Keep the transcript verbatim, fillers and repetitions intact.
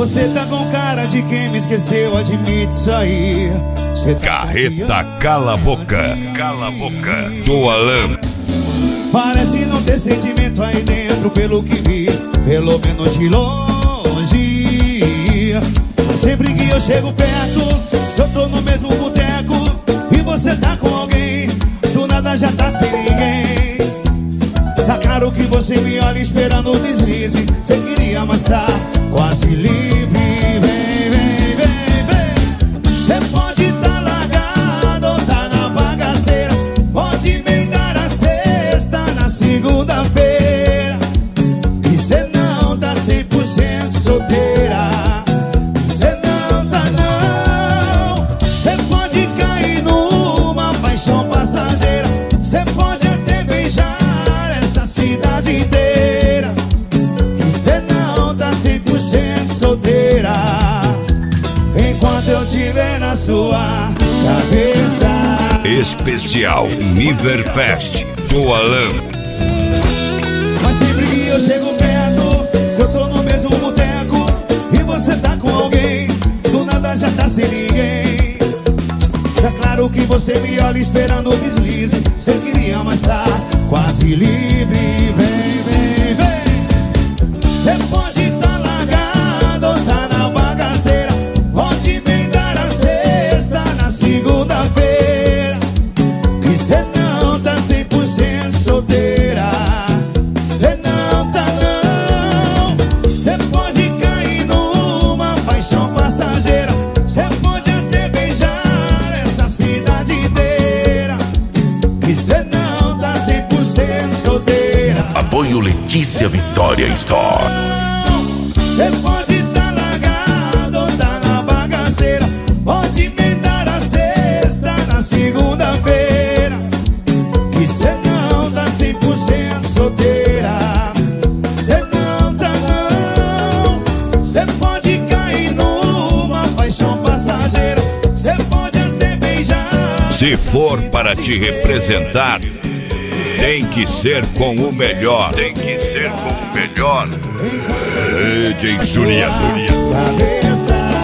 Você tá com cara de quem me esqueceu, admite isso aí. Cê tá Carreta Cala a Boca, Cala a Boca, do Alan. Parece não ter sentimento aí dentro, pelo que vi, pelo menos de longe. Sempre que eu chego perto, se eu tô no mesmo boteco e você tá com alguém, do nada já tá sem ninguém. Tá claro que você me olha esperando o deslize. Cê queria, mas tá quase livre. Vem, vem, vem, vem. Cê pode tá largado ou tá na bagaceira, pode emendar a sexta na segunda-feira, e cê não tá cem por cento solteira. Cê não tá não. Cê pode cair numa paixão passageira, cê pode até beijar essa cidade inteira, que cê não tá cem por cento solteira. Enquanto eu tiver na sua cabeça. Especial Niverfest, do Alan. Mas sempre que eu chego perto, se eu tô no mesmo boteco e você tá com alguém, do nada já tá sem ninguém. Tá claro que você me olha esperando o deslize. Cê queria, mas tá quase livre. Vem, vem, vem. Cê pode tá largado ou tá na bagaceira, pode emendar a sexta na segunda-feira, que cê não tá cem por cento solteira. Cê não tá não. Cê pode cair numa paixão passageira, cê pode até beijar essa cidade inteira, que cê não tá cem por cento solteira. Apoio Letícia Vitória Store. Cê pode tá largado ou tá na bagaceira, pode emendar a sexta na segunda-feira, que cê não tá cem por cento solteira. Cê não tá não. Cê pode cair numa paixão passageira, cê pode até beijar. Se for para te representar, tem que ser com o melhor. Tem que ser com o melhor. D J Zulia, Zulia. Cabeça.